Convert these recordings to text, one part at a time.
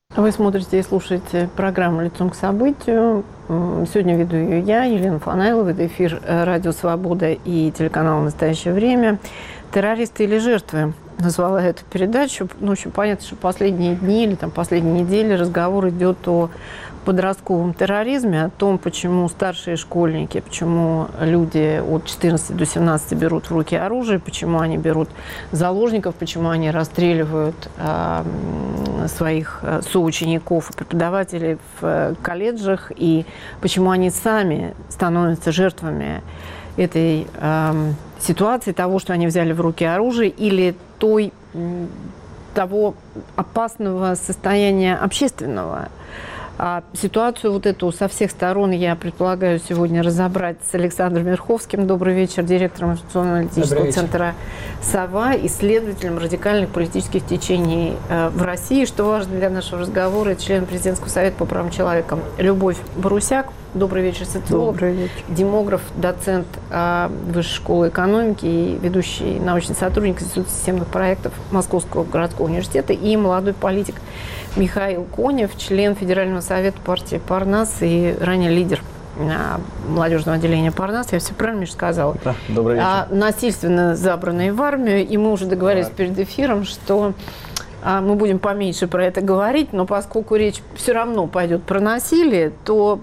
Вы смотрите и слушаете программу «Лицом к событию». Сегодня веду ее я, Елена Фанаилова. Это эфир «Радио Свобода» и телеканал «Настоящее время». «Террористы или жертвы» назвала эту передачу. Ну, очень понятно, что последние дни или последние недели разговор идет о подростковом терроризме, о том, почему старшие школьники, почему люди от 14 до 17 берут в руки оружие, почему они берут заложников, почему они расстреливают своих соучеников и преподавателей в колледжах, и почему они сами становятся жертвами этой ситуации, того, что они взяли в руки оружие, или того опасного состояния общественного. А ситуацию вот эту со всех сторон я предполагаю сегодня разобрать с Александром Верховским. Добрый вечер, директором информационно-аналитического центра «Сова», исследователем радикальных политических течений в России. Что важно для нашего разговора, член президентского совета по правам человека Любовь Борусяк. Добрый вечер, социолог, Добрый вечер. Демограф, доцент Высшей школы экономики и ведущий научный сотрудник Института системных проектов Московского городского университета, и молодой политик Михаил Конев, член Федерального совета партии «Парнас» и ранее лидер молодежного отделения «Парнас». Я все правильно, Миша, сказала? Да, добрый вечер. Насильственно забранные в армию. И мы уже договорились перед эфиром, что мы будем поменьше про это говорить, но поскольку речь все равно пойдет про насилие, то,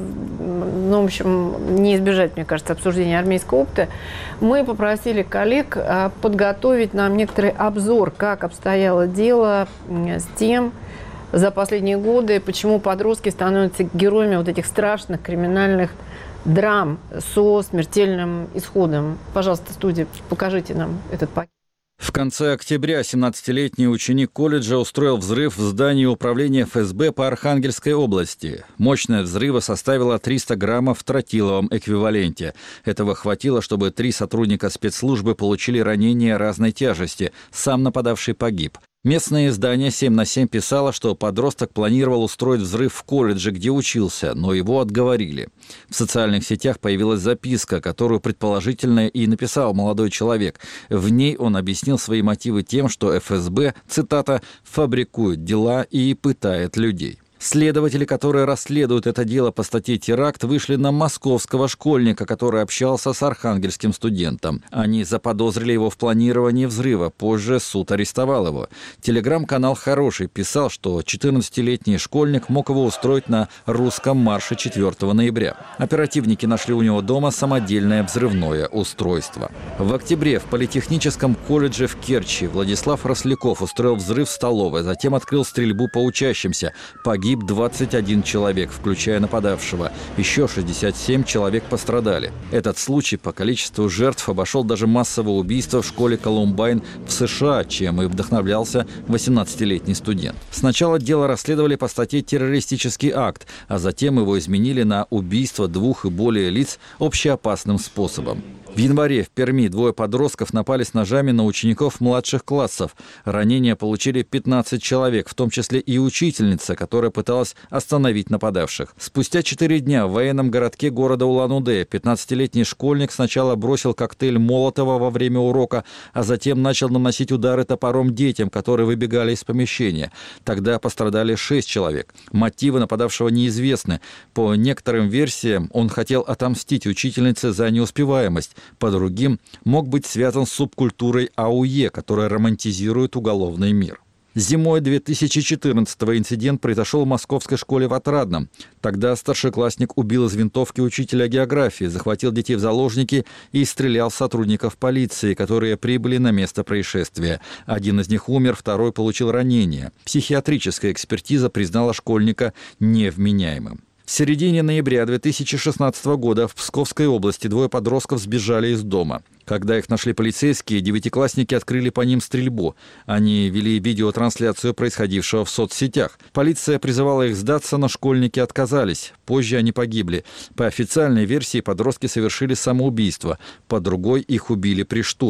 в общем, не избежать, мне кажется, обсуждения армейского опыта, мы попросили коллег подготовить нам некоторый обзор, как обстояло дело с тем за последние годы, почему подростки становятся героями вот этих страшных криминальных драм со смертельным исходом. Пожалуйста, студия, покажите нам этот пакет. В конце октября 17-летний ученик колледжа устроил взрыв в здании управления ФСБ по Архангельской области. Мощность взрыва составила 300 граммов в тротиловом эквиваленте. Этого хватило, чтобы 3 сотрудника спецслужбы получили ранения разной тяжести. Сам нападавший погиб. Местное издание 7 на 7 писало, что подросток планировал устроить взрыв в колледже, где учился, но его отговорили. В социальных сетях появилась записка, которую предположительно и написал молодой человек. В ней он объяснил свои мотивы тем, что ФСБ, цитата, «фабрикует дела и пытает людей». Следователи, которые расследуют это дело по статье «Теракт», вышли на московского школьника, который общался с архангельским студентом. Они заподозрили его в планировании взрыва. Позже суд арестовал его. Телеграм-канал «Хороший» писал, что 14-летний школьник мог его устроить на русском марше 4 ноября. Оперативники нашли у него дома самодельное взрывное устройство. В октябре в политехническом колледже в Керчи Владислав Росляков устроил взрыв в столовой, затем открыл стрельбу по учащимся. Погиб 21 человек, включая нападавшего. Еще 67 человек пострадали. Этот случай по количеству жертв обошел даже массовое убийство в школе Колумбайн в США, чем и вдохновлялся 18-летний студент. Сначала дело расследовали по статье «Террористический акт», а затем его изменили на убийство 2 и более лиц общеопасным способом. В январе в Перми 2 подростков напали с ножами на учеников младших классов. Ранения получили 15 человек, в том числе и учительница, которая пыталась остановить нападавших. Спустя 4 дня в военном городке города Улан-Удэ 15-летний школьник сначала бросил коктейль Молотова во время урока, а затем начал наносить удары топором детям, которые выбегали из помещения. Тогда пострадали 6 человек. Мотивы нападавшего неизвестны. По некоторым версиям, он хотел отомстить учительнице за неуспеваемость. По другим, мог быть связан с субкультурой АУЕ, которая романтизирует уголовный мир. Зимой 2014-го инцидент произошел в московской школе в Отрадном. Тогда старшеклассник убил из винтовки учителя географии, захватил детей в заложники и стрелял в сотрудников полиции, которые прибыли на место происшествия. Один из них умер, второй получил ранение. Психиатрическая экспертиза признала школьника невменяемым. В середине ноября 2016 года в Псковской области 2 подростков сбежали из дома. Когда их нашли полицейские, 9-классники открыли по ним стрельбу. Они вели видеотрансляцию происходившего в соцсетях. Полиция призывала их сдаться, но школьники отказались. Позже они погибли. По официальной версии подростки совершили самоубийство. По другой их убили при штурме.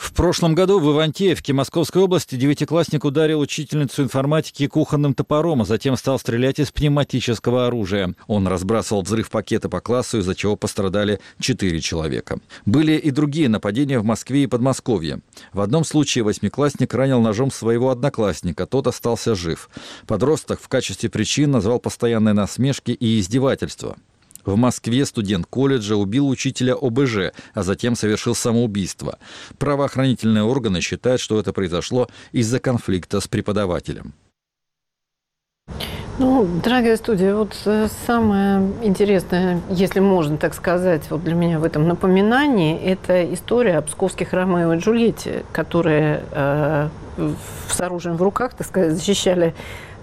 В прошлом году в Ивантеевке Московской области девятиклассник ударил учительницу информатики кухонным топором, а затем стал стрелять из пневматического оружия. Он разбрасывал взрыв-пакеты по классу, из-за чего пострадали 4 человека. Были и другие нападения в Москве и Подмосковье. В одном случае восьмиклассник ранил ножом своего одноклассника, тот остался жив. Подросток в качестве причин назвал постоянные насмешки и издевательства. В Москве студент колледжа убил учителя ОБЖ, а затем совершил самоубийство. Правоохранительные органы считают, что это произошло из-за конфликта с преподавателем. Ну, дорогая студия, вот самое интересное, если можно так сказать, вот для меня в этом напоминании, это история о псковских Ромео и Джульетте, которые с оружием в руках, так сказать, защищали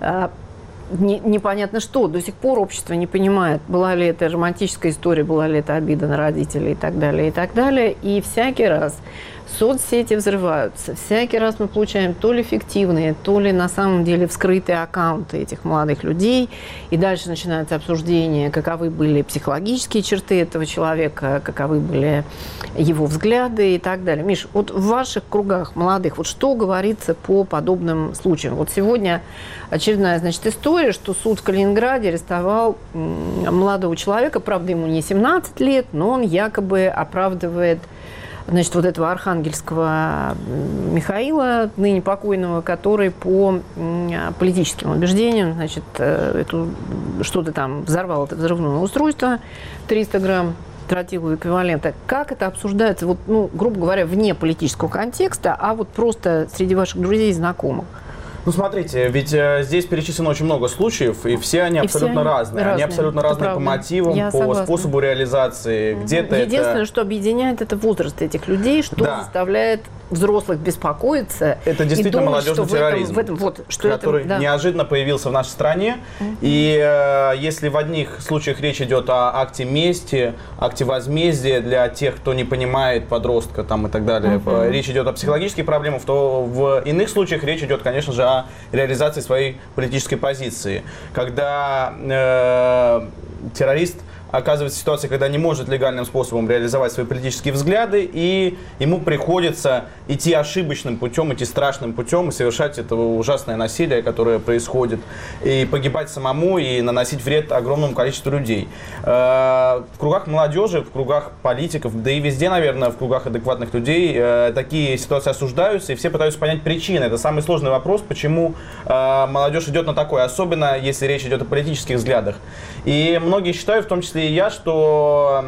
непонятно что. До сих пор общество не понимает, была ли это романтическая история, была ли это обида на родителей и так далее, и так далее. И всякий раз соцсети взрываются, всякий раз мы получаем то ли фиктивные, то ли на самом деле вскрытые аккаунты этих молодых людей. И дальше начинается обсуждение, каковы были психологические черты этого человека, каковы были его взгляды и так далее. Миш, вот в ваших кругах молодых, вот что говорится по подобным случаям? Вот сегодня очередная, значит, история, что суд в Калининграде арестовал молодого человека, правда, ему не 17 лет, но он якобы оправдывает, значит, вот этого архангельского Михаила, ныне покойного, который по политическим убеждениям, значит, что-то там взорвал, это взрывное устройство, 300 грамм тротилового эквивалента. Как это обсуждается, вот, ну, грубо говоря, вне политического контекста, а вот просто среди ваших друзей и знакомых? Ну, смотрите, ведь здесь перечислено очень много случаев, и все они абсолютно разные. Они абсолютно разные по мотивам, по способу реализации. Где-то единственное, что объединяет, это возраст этих людей, что заставляет взрослых беспокоиться. Это действительно думать, молодежный терроризм, который неожиданно появился в нашей стране. И если в одних случаях речь идет о акте мести, акте возмездия для тех, кто не понимает подростка там, и так далее, речь идет о психологических проблемах, то в иных случаях речь идет, конечно же, о реализации своей политической позиции. Когда террорист оказывается в ситуации, когда не может легальным способом реализовать свои политические взгляды, и ему приходится идти ошибочным путем, идти страшным путем и совершать это ужасное насилие, которое происходит, и погибать самому, и наносить вред огромному количеству людей. В кругах молодежи, в кругах политиков, да и везде, наверное, в кругах адекватных людей такие ситуации осуждаются, и все пытаются понять причины. Это самый сложный вопрос, почему молодежь идет на такое, особенно если речь идет о политических взглядах. И многие считают, в том числе и я, что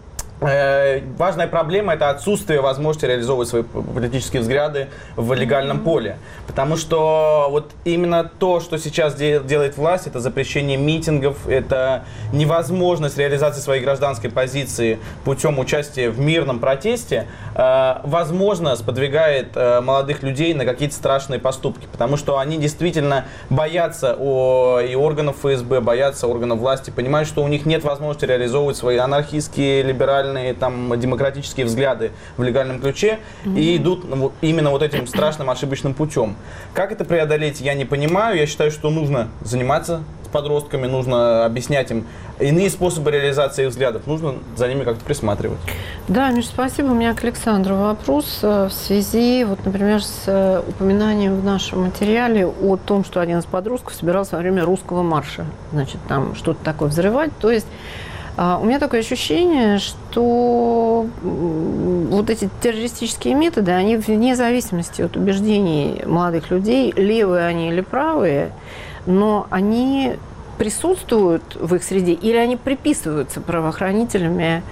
важная проблема – это отсутствие возможности реализовывать свои политические взгляды в легальном поле. Потому что вот именно то, что сейчас делает власть, это запрещение митингов, это невозможность реализации своей гражданской позиции путем участия в мирном протесте, возможно, сподвигает молодых людей на какие-то страшные поступки. Потому что они действительно боятся и органов ФСБ, боятся органов власти, понимают, что у них нет возможности реализовывать свои анархистские, либеральные, там, демократические взгляды в легальном ключе и идут именно вот этим страшным ошибочным путем. Как это преодолеть, я не понимаю. Я считаю, что нужно заниматься с подростками, нужно объяснять им иные способы реализации их взглядов, нужно за ними как-то присматривать. Да, Миш, спасибо. У меня к Александру вопрос в связи, вот, например, с упоминанием в нашем материале о том, что один из подростков собирался во время русского марша, значит, там что-то такое взрывать. То есть у меня такое ощущение, что вот эти террористические методы, они вне зависимости от убеждений молодых людей, левые они или правые, но они присутствуют в их среде или они приписываются правоохранителями,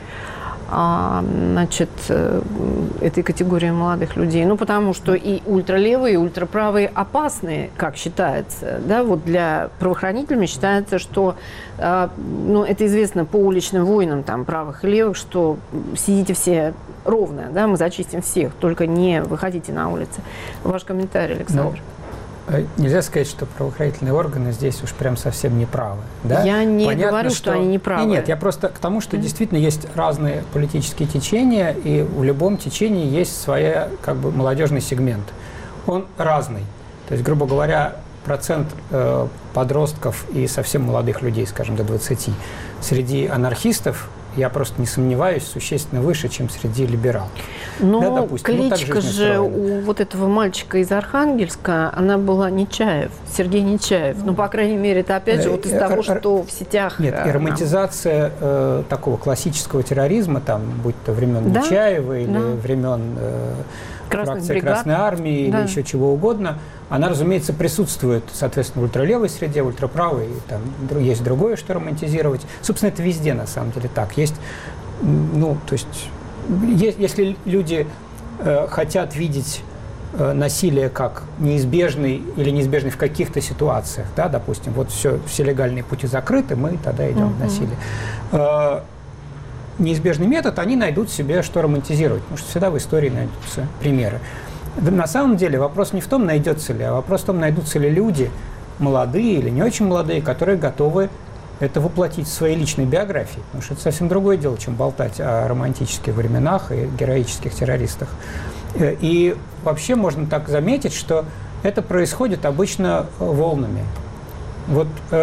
значит, этой категории молодых людей. Ну, потому что и ультралевые, и ультраправые опасны, как считается. Да? Вот для правоохранителей считается, что, ну, это известно по уличным войнам, там, правых и левых, что сидите все ровно, да, мы зачистим всех, только не выходите на улицы. Ваш комментарий, Александр. Нельзя сказать, что правоохранительные органы здесь уж прям совсем неправы. Да? Я не говорю, что они неправы. Нет, я просто к тому, что действительно есть разные политические течения, и в любом течении есть свой как бы молодежный сегмент. Он разный. То есть, грубо говоря, процент подростков и совсем молодых людей, скажем, до 20, среди анархистов я просто не сомневаюсь, существенно выше, чем среди либералов. Но да, допустим, кличка же у вот этого мальчика из Архангельска, она была Нечаев, Сергей Нечаев. Ну, по крайней мере, это опять же вот из того, что в сетях... Нет, и романтизация такого классического терроризма, там, будь то времен Нечаева или времен фракции Красной Армии или еще чего угодно, она, разумеется, присутствует, соответственно, в ультралевой среде, ультраправой, и там есть другое, что романтизировать. Собственно, это везде, на самом деле, так. Есть, ну, то есть, если люди хотят видеть насилие как неизбежный или неизбежный в каких-то ситуациях, да, допустим, вот все легальные пути закрыты, мы тогда идем в насилие. Неизбежный метод, они найдут себе, что романтизировать, потому что всегда в истории найдутся примеры. На самом деле вопрос не в том, найдется ли, а вопрос в том, найдутся ли люди, молодые или не очень молодые, которые готовы это воплотить в своей личной биографии. Потому что это совсем другое дело, чем болтать о романтических временах и героических террористах. И вообще можно так заметить, что это происходит обычно волнами. Вот,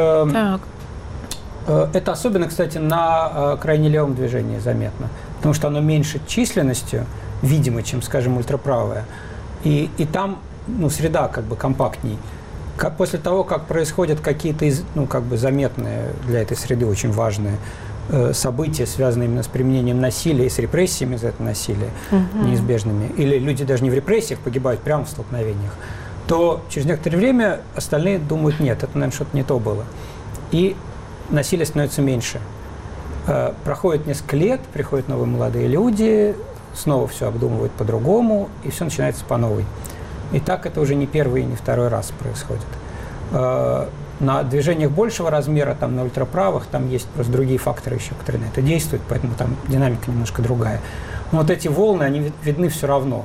это особенно, кстати, на крайне левом движении заметно, потому что оно меньше численностью, видимо, чем, скажем, ультраправое. И там, ну, среда как бы компактней. После того, как происходят какие-то, ну, как бы заметные для этой среды очень важные события, связанные именно с применением насилия и с репрессиями за это насилие, неизбежными, или люди даже не в репрессиях погибают прямо в столкновениях, то через некоторое время остальные думают, нет, это, наверное, что-то не то было. И насилие становится меньше. Проходит несколько лет, приходят новые молодые люди, снова все обдумывают по-другому, и все начинается по новой. И так это уже не первый и не второй раз происходит. На движениях большего размера, там, на ультраправых, там есть просто другие факторы еще, которые на это действуют, поэтому там динамика немножко другая. Но вот эти волны, они видны все равно.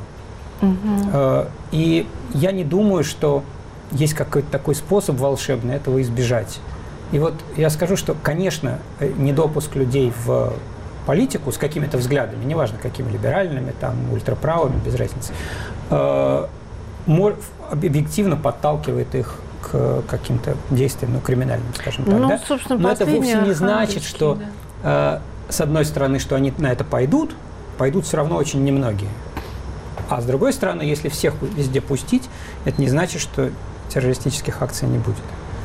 И я не думаю, что есть какой-то такой способ волшебный этого избежать. И вот я скажу, что, конечно, недопуск людей в политику с какими-то взглядами, неважно какими, либеральными, там, ультраправыми, без разницы, объективно подталкивает их к каким-то действиям, ну, криминальным, скажем так. Ну, да? собственно, но это вовсе не значит, что, с одной стороны, что они на это пойдут все равно очень немногие. А с другой стороны, если всех везде пустить, это не значит, что террористических акций не будет.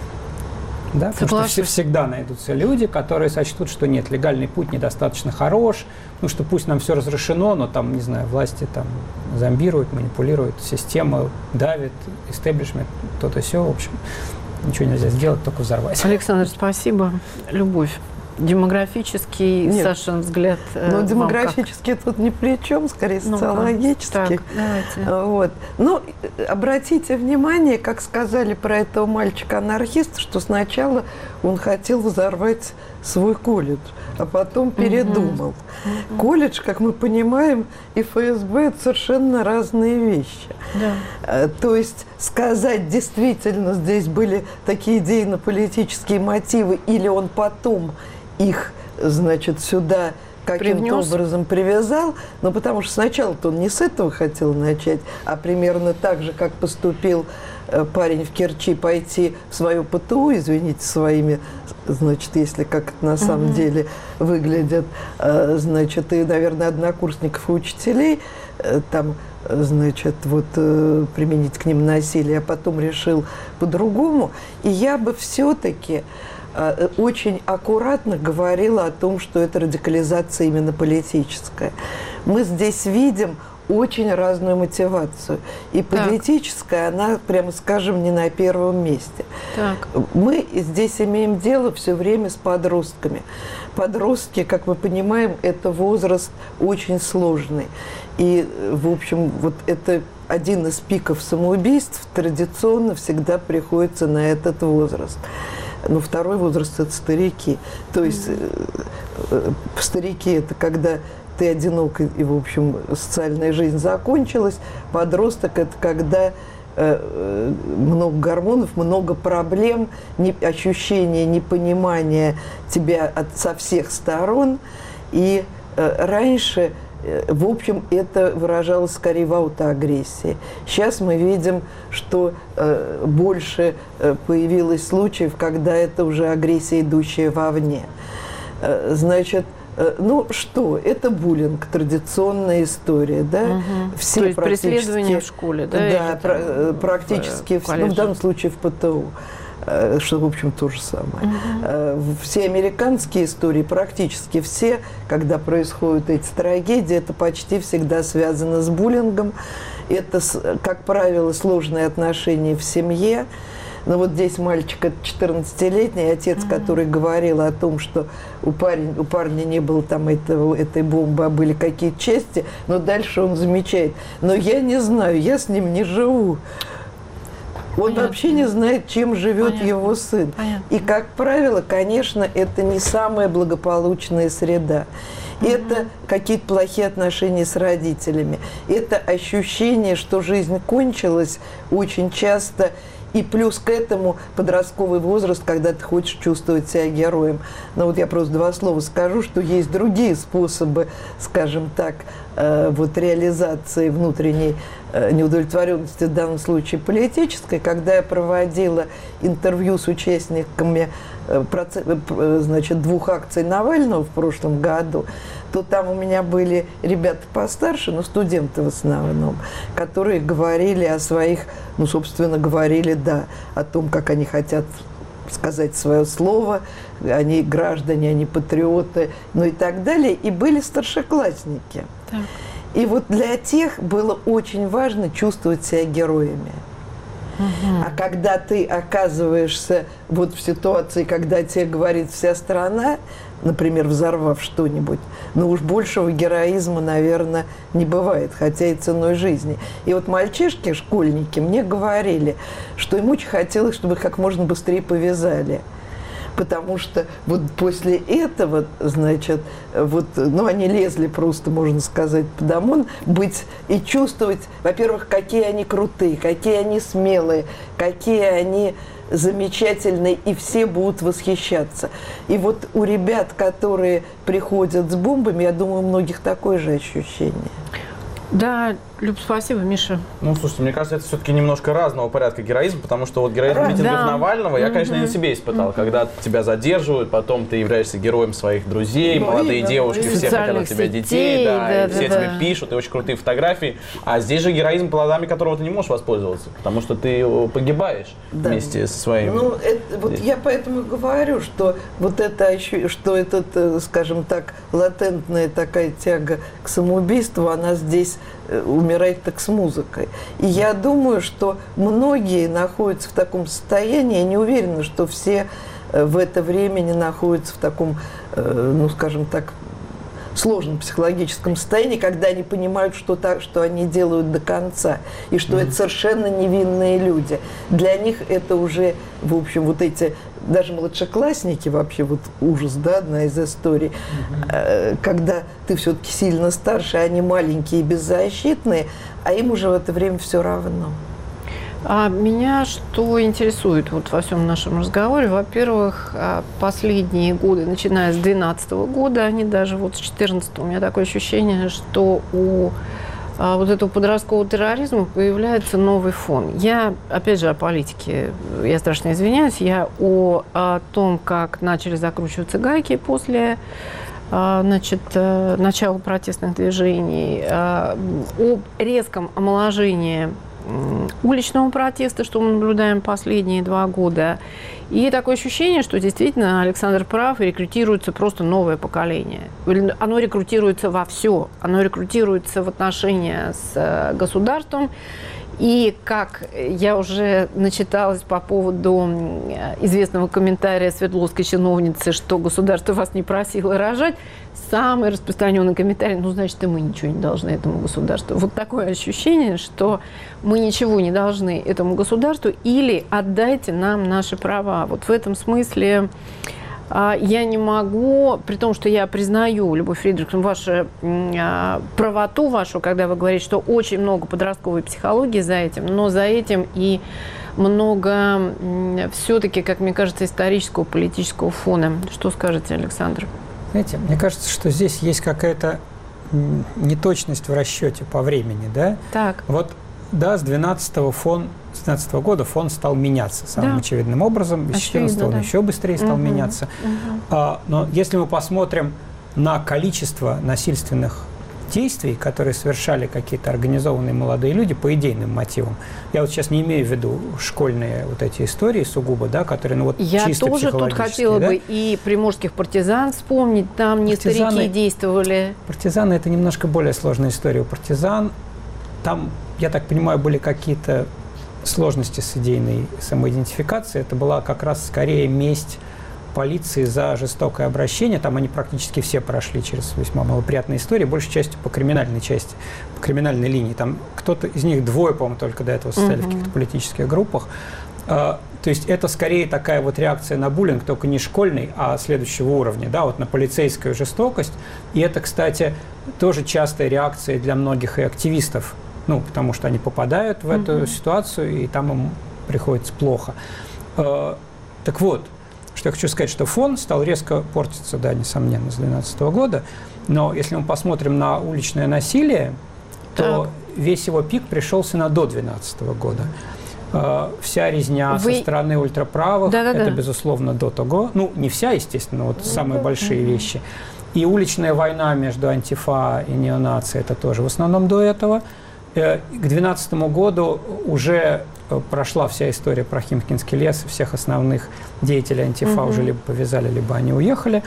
Да? Потому что всегда найдутся люди, которые сочтут, что нет, легальный путь недостаточно хорош, ну что пусть нам все разрешено, но там, не знаю, власти там зомбируют, манипулируют, система давит, истеблишмент, то-то все, в общем, ничего нельзя сделать, только взорвать. Александр, спасибо. Любовь. Демографический, Сашин взгляд. Но демографический тут ни при чем, скорее социологический. Вот. Ну, обратите внимание, как сказали про этого мальчика-анархиста, что сначала он хотел взорвать свой колледж, а потом передумал. Колледж, как мы понимаем, и ФСБ – это совершенно разные вещи. Да. То есть сказать, действительно, здесь были такие идейно-политические мотивы, или он потом их, значит, сюда каким-то образом привязал, но потому что сначала-то он не с этого хотел начать, а примерно так же, как поступил парень в Керчи, пойти в свою ПТУ, извините, своими, значит, если как это на самом деле выглядит, значит, и, наверное, однокурсников и учителей, там, значит, вот применить к ним насилие, а потом решил по-другому. И я бы все-таки очень аккуратно говорила о том, что это радикализация именно политическая. Мы здесь видим очень разную мотивацию. И политическая, она, прямо скажем, не на первом месте. Так. Мы здесь имеем дело все время с подростками. Подростки, как мы понимаем, это возраст очень сложный. И, в общем, вот это один из пиков самоубийств традиционно всегда приходится на этот возраст. Но второй возраст – это старики. То есть старики – это когда ты одинок, и, в общем, социальная жизнь закончилась. Подросток – это когда много гормонов, много проблем, ощущение непонимания тебя со всех сторон. И раньше, в общем, это выражалось скорее в аутоагрессии. Сейчас мы видим, что больше появилось случаев, когда это уже агрессия, идущая вовне. Значит, ну что, это буллинг, традиционная история, да? Все то есть преследование в школе, да? Да, практически, в данном случае в ПТУ. Что, в общем, то же самое. Все американские истории, практически все, когда происходят эти трагедии, это почти всегда связано с буллингом. Это, как правило, сложные отношения в семье. Но вот здесь мальчик 14-летний, отец, который говорил о том, что у парня не было там этой бомбы, а были какие-то части, но дальше он замечает. Но я не знаю, я с ним не живу. Он вообще не знает, чем живет его сын. И, как правило, конечно, это не самая благополучная среда. Это какие-то плохие отношения с родителями. Это ощущение, что жизнь кончилась очень часто. И плюс к этому подростковый возраст, когда ты хочешь чувствовать себя героем. Но вот я просто два слова скажу, что есть другие способы, скажем так, вот реализации внутренней неудовлетворенности, в данном случае политической. Когда я проводила интервью с участниками значит, 2 акций Навального в прошлом году, то там у меня были ребята постарше, но студенты в основном, которые говорили о своих, ну, собственно, говорили, да, о том, как они хотят сказать свое слово, они граждане, они патриоты, ну и так далее. И были старшеклассники. Так. И вот для тех было очень важно чувствовать себя героями. А когда ты оказываешься вот в ситуации, когда тебе говорит вся страна, например, взорвав что-нибудь, ну уж большего героизма, наверное, не бывает, хотя и ценой жизни. И вот мальчишки, школьники мне говорили, что им очень хотелось, чтобы их как можно быстрее повязали. Потому что вот после этого, значит, вот, ну, они лезли просто, можно сказать, под ОМОН, быть и чувствовать, во-первых, какие они крутые, какие они смелые, какие они замечательные, и все будут восхищаться. И вот у ребят, которые приходят с бомбами, я думаю, у многих такое же ощущение. Да, Люб, спасибо, Миша. Ну, слушайте, мне кажется, это все-таки немножко разного порядка героизм, потому что вот героизм митингов Навального я, конечно, и на себе испытал. Когда тебя задерживают, потом ты являешься героем своих друзей, молодые девушки, все хотят от тебя детей, да, все тебе пишут, и очень крутые фотографии. А здесь же героизм, плодами которого ты не можешь воспользоваться, потому что ты погибаешь вместе со своими. Ну, вот я поэтому говорю, что вот это, что этот, скажем так, латентная такая тяга к самоубийству, она здесь умирать так с музыкой. И я думаю, что многие находятся в таком состоянии, я не уверена, что все в это время не находятся в таком, ну, скажем так, сложном психологическом состоянии, когда они понимают, что они делают до конца, и что это совершенно невинные люди. Для них это уже, в общем, вот эти, даже младшеклассники, вообще вот ужас, да, одна из историй, когда ты все-таки сильно старше, они маленькие и беззащитные, а им уже в это время все равно. А меня что интересует вот во всем нашем разговоре? Во-первых, последние годы, начиная с 2012 года, они даже вот с 2014, у меня такое ощущение, что у вот этого подросткового терроризма появляется новый фон. Я, опять же, о политике, я страшно извиняюсь, я о том, как начали закручиваться гайки после, значит, начала протестных движений, о резком омоложении уличного протеста, что мы наблюдаем последние 2 года. И такое ощущение, что действительно Александр прав, и рекрутируется просто новое поколение. Оно рекрутируется во все. Оно рекрутируется в отношения с государством. И как я уже начиталась по поводу известного комментария Свердловской чиновницы, что государство вас не просило рожать, самый распространенный комментарий: ну, значит, и мы ничего не должны этому государству. Вот такое ощущение, что мы ничего не должны этому государству, или отдайте нам наши права. Вот в этом смысле я не могу, при том, что я признаю, Любовь Фридриховна, вашу правоту вашу, когда вы говорите, что очень много подростковой психологии за этим, но за этим и много все-таки, как мне кажется, исторического, политического фона. Что скажете, Александр? Знаете, мне кажется, что здесь есть какая-то неточность в расчете по времени, да? Так. Вот, да, с 2012 года фон стал меняться самым очевидным образом. С 2014 он еще быстрее стал меняться. Но если мы посмотрим на количество насильственных действий, которые совершали какие-то организованные молодые люди по идейным мотивам. Я вот сейчас не имею в виду школьные вот эти истории сугубо, да, которые, ну вот я чисто тоже тут хотела бы и приморских партизан вспомнить, там не старики действовали. Партизаны – это немножко более сложная история. У партизан там, я так понимаю, были какие-то сложности с идейной самоидентификацией. Это была как раз скорее месть полиции за жестокое обращение. Там они практически все прошли через весьма малоприятные истории, большей частью по криминальной части, по криминальной линии. Там кто-то из них, двое, по-моему, только до этого состояли в каких-то политических группах. То есть это скорее такая вот реакция на буллинг, только не школьный, а следующего уровня, да, вот на полицейскую жестокость. И это, кстати, тоже частая реакция для многих и активистов, ну, потому что они попадают в эту ситуацию, и там им приходится плохо. Так вот, что я хочу сказать, что фон стал резко портиться, да, несомненно, с 2012 года, но если мы посмотрим на уличное насилие, то весь его пик пришелся до 2012 года. Вся резня со стороны ультраправых, это, безусловно, до того. Ну, не вся, естественно, вот самые большие вещи. И уличная война между антифа и неонацией, это тоже в основном до этого. К 2012 году уже прошла вся история про Химкинский лес, всех основных деятелей антифа уже либо повязали, либо они уехали.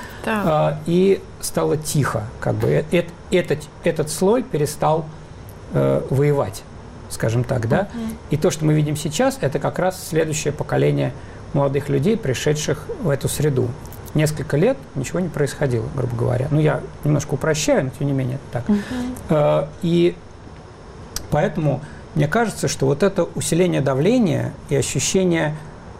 И стало тихо. Как бы этот слой перестал воевать, скажем так, да. И то, что мы видим сейчас, это как раз следующее поколение молодых людей, пришедших в эту среду. Несколько лет ничего не происходило, грубо говоря. Ну, я немножко упрощаю, но тем не менее это так. И поэтому мне кажется, что вот это усиление давления и ощущение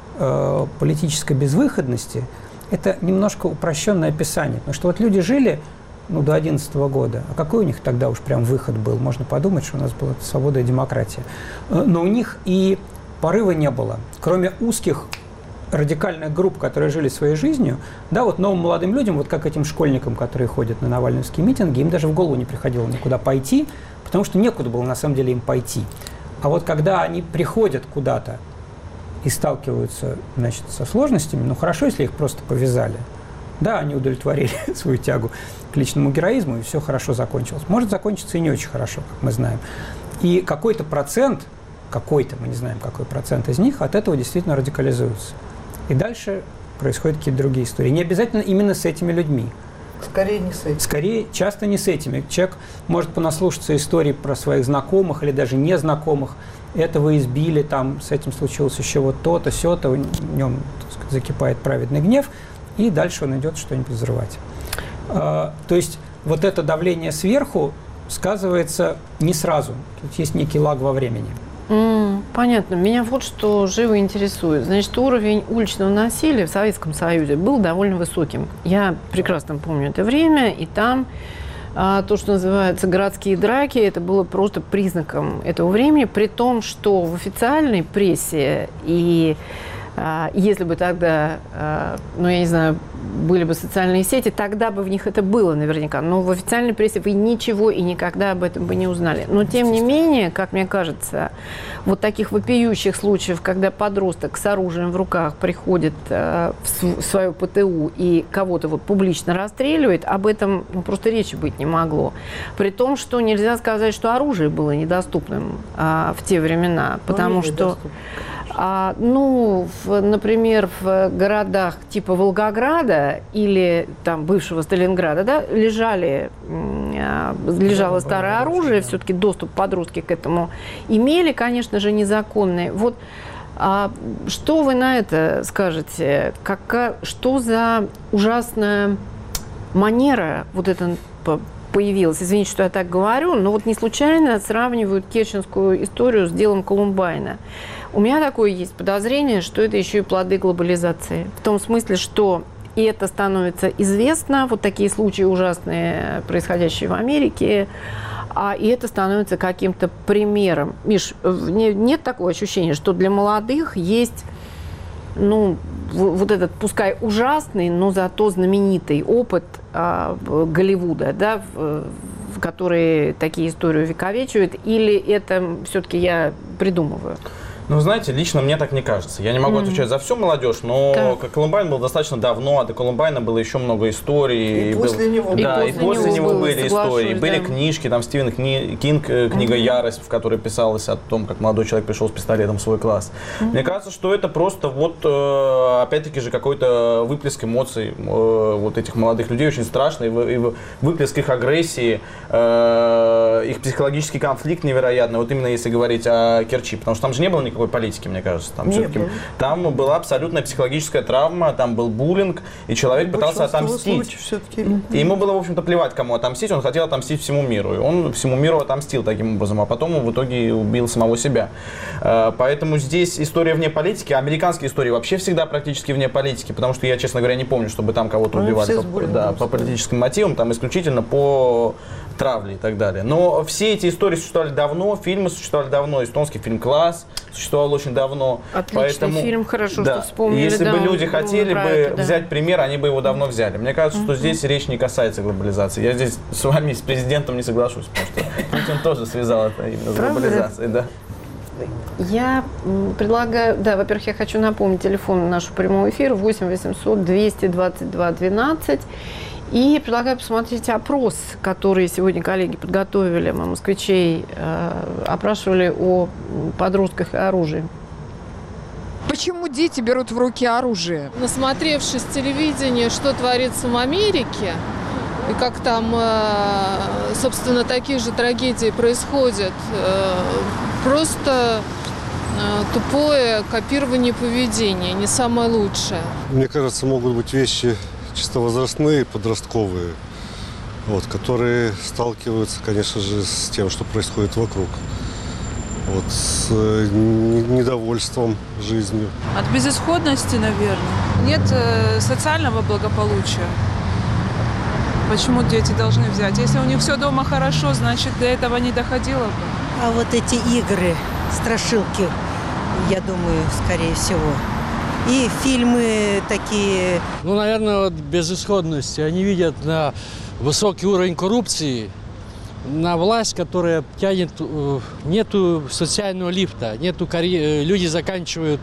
политической безвыходности – это немножко упрощенное описание. Потому что вот люди жили до 2011 года, а какой у них тогда уж прям выход был? Можно подумать, что у нас была свобода и демократия. Но у них и порыва не было. Кроме узких радикальных групп, которые жили своей жизнью, да, вот новым молодым людям, вот как этим школьникам, которые ходят на навальновские митинги, им даже в голову не приходило никуда пойти, потому что некуда было на самом деле им пойти. А вот когда они приходят куда-то и сталкиваются, значит, со сложностями, ну хорошо, если их просто повязали. Да, они удовлетворили свою тягу к личному героизму, и все хорошо закончилось. Может закончиться и не очень хорошо, как мы знаем. И какой-то процент, мы не знаем, какой процент из них, от этого действительно радикализуется. И дальше происходят какие-то другие истории. Не обязательно именно с этими людьми. Скорее не с этими. Скорее, часто не с этими. Человек может понаслушаться историй про своих знакомых или даже незнакомых. Этого избили, там, с этим случилось еще вот то-то, сё-то, в нем, так сказать, закипает праведный гнев, и дальше он идет что-нибудь взрывать. То есть вот это давление сверху сказывается не сразу. Тут есть некий лаг во времени. Понятно. Меня вот что живо интересует. Значит, уровень уличного насилия в Советском Союзе был довольно высоким. Я прекрасно помню это время, и там то, что называется городские драки, это было просто признаком этого времени, при том, что в официальной прессе и если бы тогда, ну, я не знаю, были бы социальные сети, тогда бы в них это было наверняка. Но в официальной прессе вы ничего и никогда об этом бы не узнали. Но, тем не менее, как мне кажется, вот таких вопиющих случаев, когда подросток с оружием в руках приходит в свою ПТУ и кого-то вот публично расстреливает, об этом просто речи быть не могло. При том, что нельзя сказать, что оружие было недоступным в те времена, потому что... например, в городах типа Волгограда или там бывшего Сталинграда, да, лежало старое оружие, все-таки доступ подростки к этому имели, конечно же, незаконный. Вот что вы на это скажете? Что за ужасная манера вот эта появилась? Извините, что я так говорю, но вот не случайно сравнивают керченскую историю с делом Колумбайна. У меня такое есть подозрение, что это еще и плоды глобализации. В том смысле, что и это становится известно, вот такие случаи ужасные, происходящие в Америке, и это становится каким-то примером. Миш, нет такого ощущения, что для молодых есть, вот этот, пускай ужасный, но зато знаменитый опыт Голливуда, да, в который такие истории увековечивают, или это все-таки я придумываю? Ну, знаете, лично мне так не кажется. Я не могу отвечать за всю молодежь, но Колумбайн был достаточно давно, а до Колумбайна было еще много историй. И после него. Да, и после него были истории. Были книжки, там Стивен Кинг, книга «Ярость», в которой писалось о том, как молодой человек пришел с пистолетом в свой класс. Мне кажется, что это просто вот, опять-таки же, какой-то выплеск эмоций вот этих молодых людей, очень страшный, и выплеск их агрессии, их психологический конфликт невероятный, вот именно если говорить о Керчи, потому что там же не было никакой политики, мне кажется. Там была абсолютная психологическая травма, там был буллинг, и человек пытался отомстить. И ему было, в общем-то, плевать, кому отомстить, он хотел отомстить всему миру, и он всему миру отомстил таким образом, а потом он в итоге убил самого себя. Поэтому здесь история вне политики, американские истории вообще всегда практически вне политики, потому что я, честно говоря, не помню, чтобы там кого-то убивали по политическим мотивам, там исключительно по травле и так далее. Но все эти истории существовали давно, фильмы существовали давно, эстонский фильм «Класс» существовал очень давно. Отличный фильм, хорошо, что вспомнили. Если бы люди хотели бы взять пример, они бы его давно взяли. Мне кажется, что здесь речь не касается глобализации. Я здесь с вами, с президентом не соглашусь, потому что Путин тоже связал это именно с глобализацией. Да. Я предлагаю, во-первых, я хочу напомнить телефон нашего прямого эфира 8 800 222 12. И предлагаю посмотреть опрос, который сегодня коллеги подготовили. Мы москвичей опрашивали о подростках и оружии. Почему дети берут в руки оружие? Насмотревшись телевидения, что творится в Америке, и как там, собственно, такие же трагедии происходят, просто тупое копирование поведения, не самое лучшее. Мне кажется, могут быть вещи чисто возрастные, подростковые, которые сталкиваются, конечно же, с тем, что происходит вокруг. С недовольством жизнью. От безысходности, наверное. Нет социального благополучия. Почему дети должны взять? Если у них все дома хорошо, значит, до этого не доходило бы. А вот эти игры, страшилки, я думаю, скорее всего. И фильмы такие. Наверное, безысходность. Они видят на высокий уровень коррупции, на власть, которая тянет, нету социального лифта, люди заканчивают